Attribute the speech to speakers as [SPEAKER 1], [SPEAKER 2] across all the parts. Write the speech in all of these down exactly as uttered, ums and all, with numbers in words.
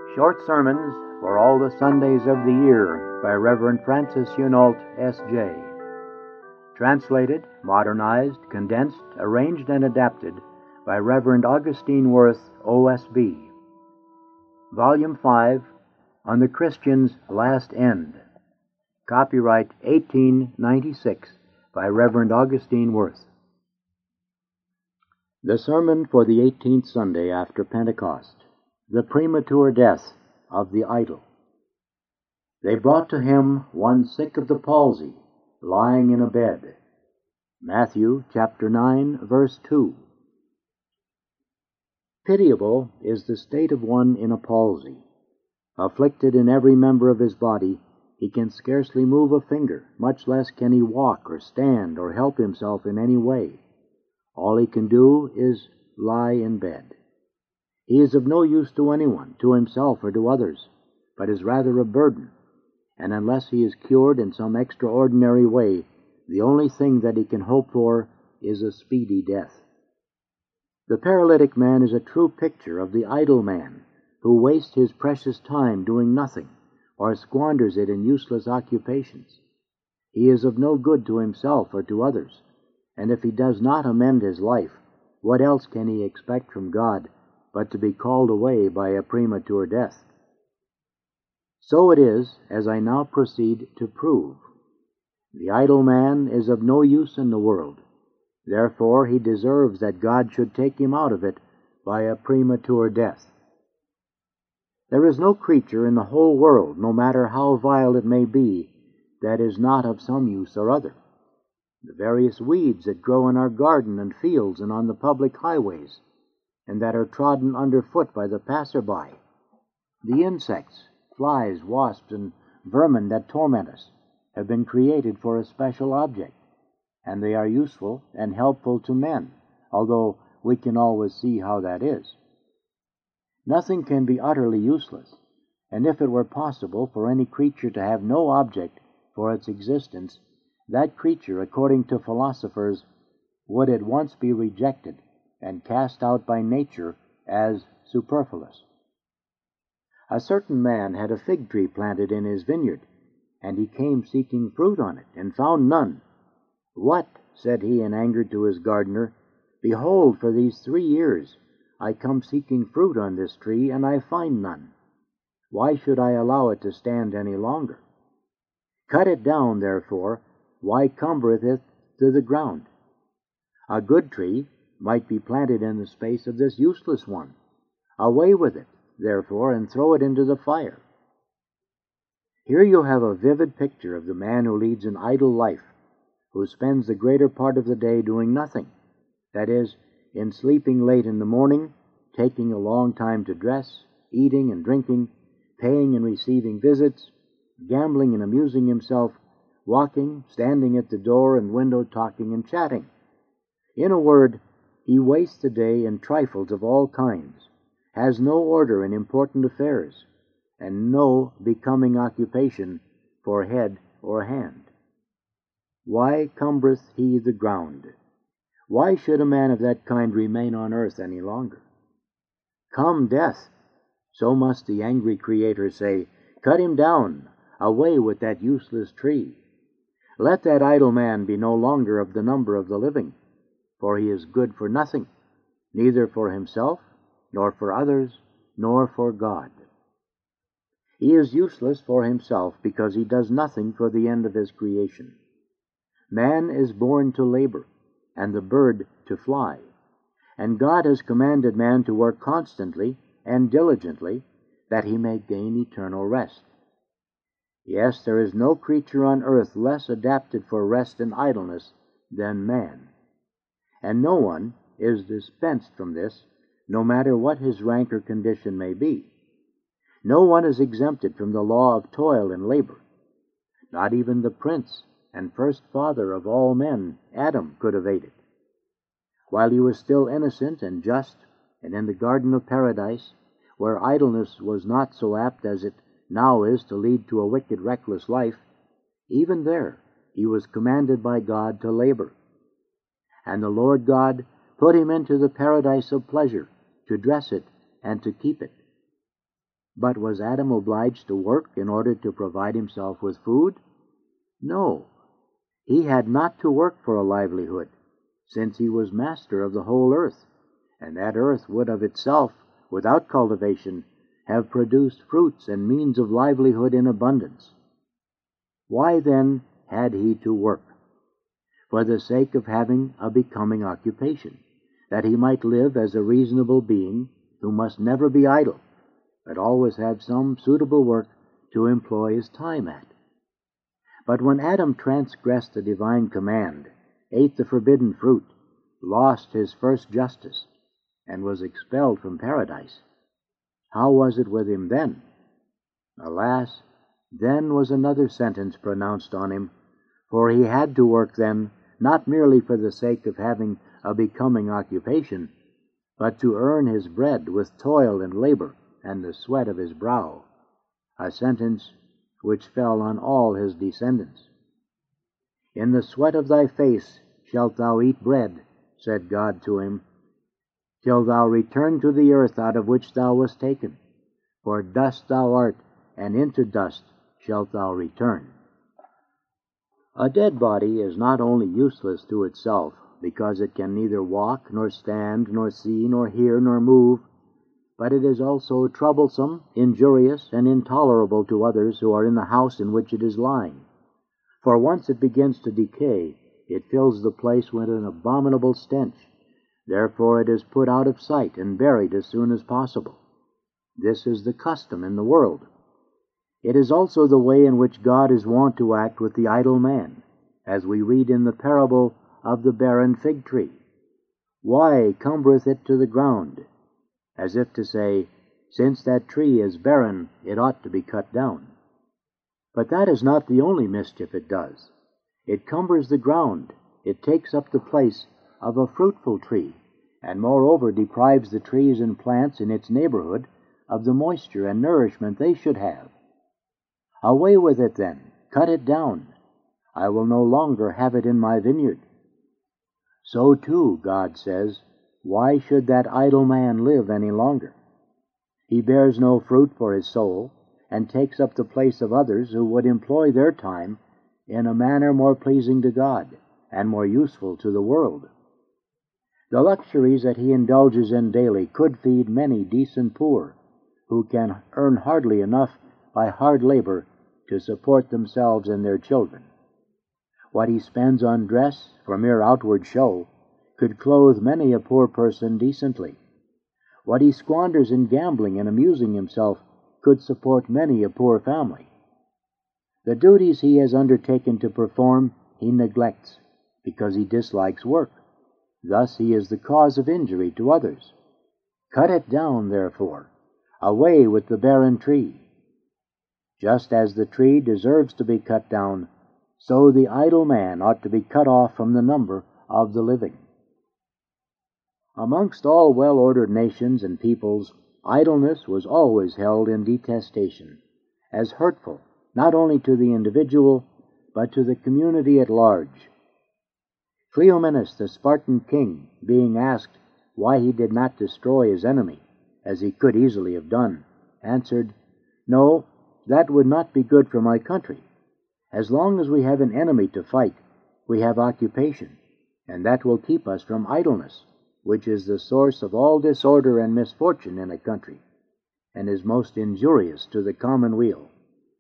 [SPEAKER 1] Short Sermons for All the Sundays of the Year by Reverend Francis Hunault, S J Translated, modernized, condensed, arranged, and adapted by Reverend Augustine Worth, O S B. Volume five, On the Christian's Last End. Copyright eighteen ninety-six by Reverend Augustine Worth. The Sermon for the eighteenth Sunday after Pentecost. The premature death of the idol. They brought to him one sick of the palsy, lying in a bed. Matthew chapter nine, verse two. Pitiable is the state of one in a palsy. Afflicted in every member of his body, he can scarcely move a finger, much less can he walk or stand or help himself in any way. All he can do is lie in bed. He is of no use to anyone, to himself or to others, but is rather a burden, and unless he is cured in some extraordinary way, the only thing that he can hope for is a speedy death. The paralytic man is a true picture of the idle man, who wastes his precious time doing nothing, or squanders it in useless occupations. He is of no good to himself or to others, and if he does not amend his life, what else can he expect from God but to be called away by a premature death? So it is, as I now proceed to prove. The idle man is of no use in the world. Therefore he deserves that God should take him out of it by a premature death. There is no creature in the whole world, no matter how vile it may be, that is not of some use or other. The various weeds that grow in our garden and fields and on the public highways, and that are trodden underfoot by the passer-by, the insects, flies, wasps, and vermin that torment us, have been created for a special object, and they are useful and helpful to men, although we can always see how that is. Nothing can be utterly useless, and if it were possible for any creature to have no object for its existence, that creature, according to philosophers, would at once be rejected and cast out by nature as superfluous. A certain man had a fig tree planted in his vineyard, and he came seeking fruit on it, and found none. "What," said he in anger to his gardener, "behold, for these three years I come seeking fruit on this tree, and I find none. Why should I allow it to stand any longer? Cut it down, therefore. Why cumbereth it to the ground? A good tree might be planted in the space of this useless one. Away with it, therefore, and throw it into the fire." Here you have a vivid picture of the man who leads an idle life, who spends the greater part of the day doing nothing, that is, in sleeping late in the morning, taking a long time to dress, eating and drinking, paying and receiving visits, gambling and amusing himself, walking, standing at the door and window, talking and chatting. In a word, he wastes the day in trifles of all kinds, has no order in important affairs, and no becoming occupation for head or hand. Why cumbereth he the ground? Why should a man of that kind remain on earth any longer? Come, death! So must the angry Creator say, "Cut him down, away with that useless tree." Let that idle man be no longer of the number of the living, for he is good for nothing, neither for himself, nor for others, nor for God. He is useless for himself because he does nothing for the end of his creation. Man is born to labor, and the bird to fly, and God has commanded man to work constantly and diligently, that he may gain eternal rest. Yes, there is no creature on earth less adapted for rest and idleness than man. And no one is dispensed from this, no matter what his rank or condition may be. No one is exempted from the law of toil and labor. Not even the prince and first father of all men, Adam, could evade it. While he was still innocent and just, and in the garden of paradise, where idleness was not so apt as it now is to lead to a wicked, reckless life, even there he was commanded by God to labor. And the Lord God put him into the paradise of pleasure, to dress it and to keep it. But was Adam obliged to work in order to provide himself with food? No. He had not to work for a livelihood, since he was master of the whole earth, and that earth would of itself, without cultivation, have produced fruits and means of livelihood in abundance. Why then had he to work? For the sake of having a becoming occupation, that he might live as a reasonable being who must never be idle, but always have some suitable work to employ his time at. But when Adam transgressed the divine command, ate the forbidden fruit, lost his first justice, and was expelled from paradise, how was it with him then? Alas, then was another sentence pronounced on him, for he had to work then, not merely for the sake of having a becoming occupation, but to earn his bread with toil and labor and the sweat of his brow, a sentence which fell on all his descendants. In the sweat of thy face shalt thou eat bread, said God to him, till thou return to the earth out of which thou wast taken. For dust thou art, and into dust shalt thou return. A dead body is not only useless to itself, because it can neither walk, nor stand, nor see, nor hear, nor move, but it is also troublesome, injurious, and intolerable to others who are in the house in which it is lying. For once it begins to decay, it fills the place with an abominable stench. Therefore it is put out of sight and buried as soon as possible. This is the custom in the world. It is also the way in which God is wont to act with the idle man, as we read in the parable of the barren fig tree. Why cumbereth it to the ground? As if to say, since that tree is barren, it ought to be cut down. But that is not the only mischief it does. It cumbers the ground, it takes up the place of a fruitful tree, and moreover deprives the trees and plants in its neighborhood of the moisture and nourishment they should have. Away with it then, cut it down. I will no longer have it in my vineyard. So too, God says, why should that idle man live any longer? He bears no fruit for his soul, and takes up the place of others who would employ their time in a manner more pleasing to God and more useful to the world. The luxuries that he indulges in daily could feed many decent poor, who can earn hardly enough by hard labor to support themselves and their children. What he spends on dress for mere outward show could clothe many a poor person decently. What he squanders in gambling and amusing himself could support many a poor family. The duties he has undertaken to perform he neglects because he dislikes work. Thus he is the cause of injury to others. Cut it down, therefore. Away with the barren tree. Just as the tree deserves to be cut down, so the idle man ought to be cut off from the number of the living. Amongst all well-ordered nations and peoples, idleness was always held in detestation, as hurtful not only to the individual, but to the community at large. Cleomenes, the Spartan king, being asked why he did not destroy his enemy, as he could easily have done, answered, "No, that would not be good for my country. As long as we have an enemy to fight, we have occupation, and that will keep us from idleness, which is the source of all disorder and misfortune in a country, and is most injurious to the common weal."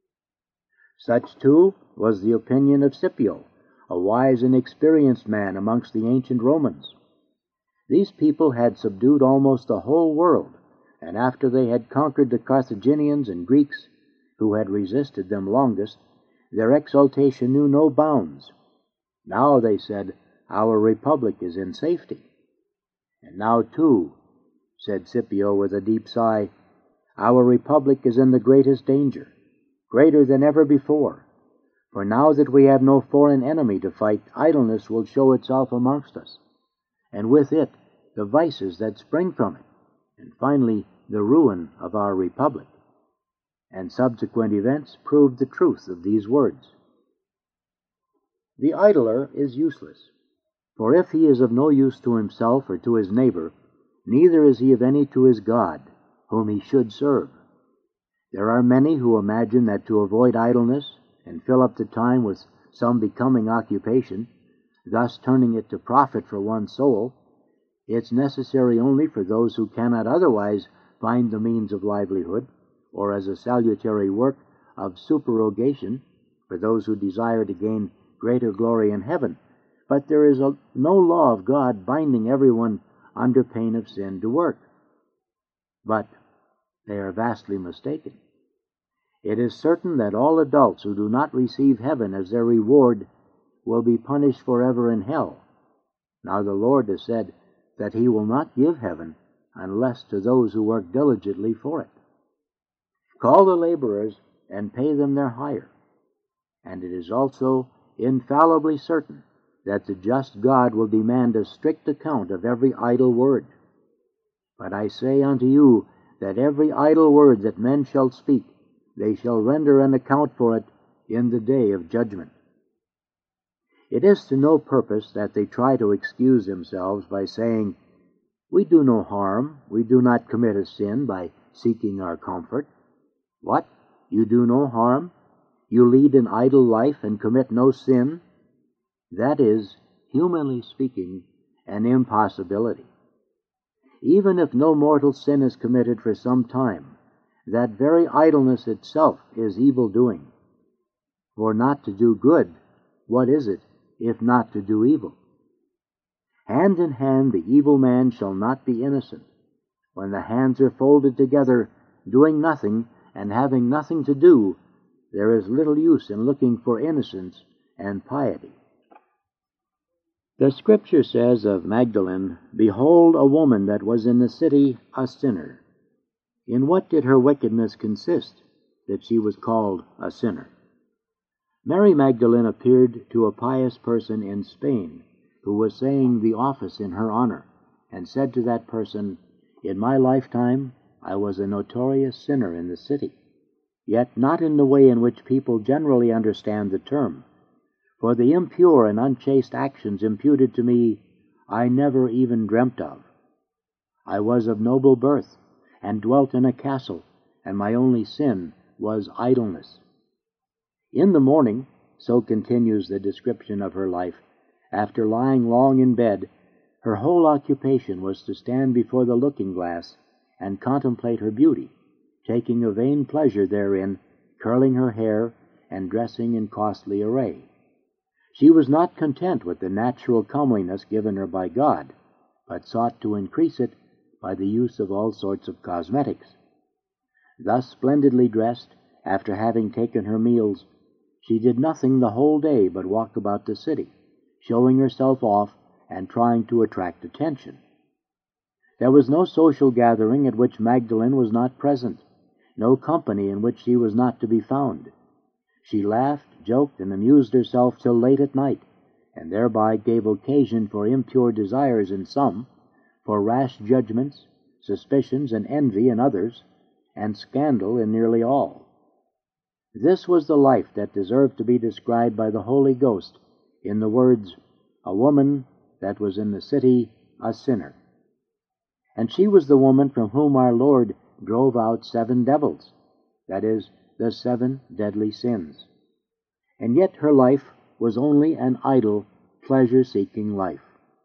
[SPEAKER 1] Such, too, was the opinion of Scipio, a wise and experienced man amongst the ancient Romans. These people had subdued almost the whole world, and after they had conquered the Carthaginians and Greeks, who had resisted them longest, their exultation knew no bounds. Now, they said, our republic is in safety. And now, too, said Scipio with a deep sigh, our republic is in the greatest danger, greater than ever before. For now that we have no foreign enemy to fight, idleness will show itself amongst us, and with it the vices that spring from it, and finally the ruin of our republic. And subsequent events proved the truth of these words. The idler is useless, for if he is of no use to himself or to his neighbor, neither is he of any to his God, whom he should serve. There are many who imagine that to avoid idleness and fill up the time with some becoming occupation, thus turning it to profit for one's soul, it's necessary only for those who cannot otherwise find the means of livelihood, or as a salutary work of supererogation for those who desire to gain greater glory in heaven. But there is a, no law of God binding everyone under pain of sin to work. But they are vastly mistaken. It is certain that all adults who do not receive heaven as their reward will be punished forever in hell. Now the Lord has said that He will not give heaven unless to those who work diligently for it. Call the laborers and pay them their hire. And it is also infallibly certain that the just God will demand a strict account of every idle word. But I say unto you that every idle word that men shall speak, they shall render an account for it in the day of judgment. It is to no purpose that they try to excuse themselves by saying, "We do no harm, we do not commit a sin by seeking our comfort." What? You do no harm? You lead an idle life and commit no sin? That is, humanly speaking, an impossibility. Even if no mortal sin is committed for some time, that very idleness itself is evil doing. For not to do good, what is it if not to do evil? Hand in hand the evil man shall not be innocent. When the hands are folded together, doing nothing and having nothing to do, there is little use in looking for innocence and piety. The Scripture says of Magdalene, "Behold, a woman that was in the city a sinner." In what did her wickedness consist, that she was called a sinner? Mary Magdalene appeared to a pious person in Spain, who was saying the office in her honor, and said to that person, "In my lifetime I was a notorious sinner in the city," yet not in the way in which people generally understand the term. For the impure and unchaste actions imputed to me I never even dreamt of. I was of noble birth, and dwelt in a castle, and my only sin was idleness. In the morning, so continues the description of her life, after lying long in bed, her whole occupation was to stand before the looking-glass and contemplate her beauty, taking a vain pleasure therein, curling her hair, and dressing in costly array. She was not content with the natural comeliness given her by God, but sought to increase it by the use of all sorts of cosmetics. Thus splendidly dressed, after having taken her meals, she did nothing the whole day but walk about the city, showing herself off and trying to attract attention. There was no social gathering at which Magdalene was not present, no company in which she was not to be found. She laughed, joked, and amused herself till late at night, and thereby gave occasion for impure desires in some, for rash judgments, suspicions, and envy in others, and scandal in nearly all. This was the life that deserved to be described by the Holy Ghost in the words, "A woman that was in the city a sinner." And she was the woman from whom our Lord drove out seven devils, that is, the seven deadly sins. And yet her life was only an idle, pleasure-seeking life.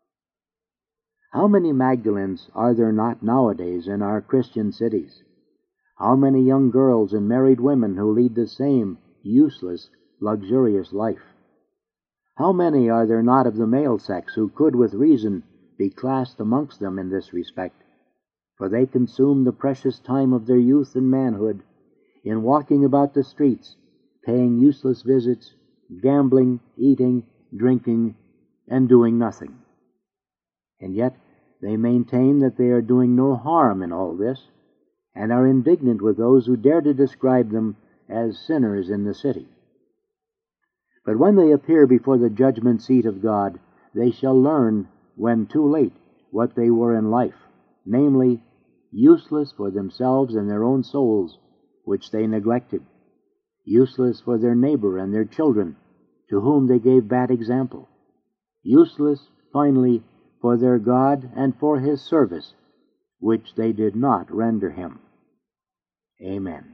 [SPEAKER 1] How many Magdalens are there not nowadays in our Christian cities? How many young girls and married women who lead the same useless, luxurious life? How many are there not of the male sex who could with reason be classed amongst them in this respect? For they consume the precious time of their youth and manhood in walking about the streets, paying useless visits, gambling, eating, drinking, and doing nothing. And yet they maintain that they are doing no harm in all this, and are indignant with those who dare to describe them as sinners in the city. But when they appear before the judgment seat of God, they shall learn, when too late, what they were in life, namely, useless for themselves and their own souls, which they neglected, useless for their neighbor and their children, to whom they gave bad example, useless, finally, for their God and for His service, which they did not render Him. Amen.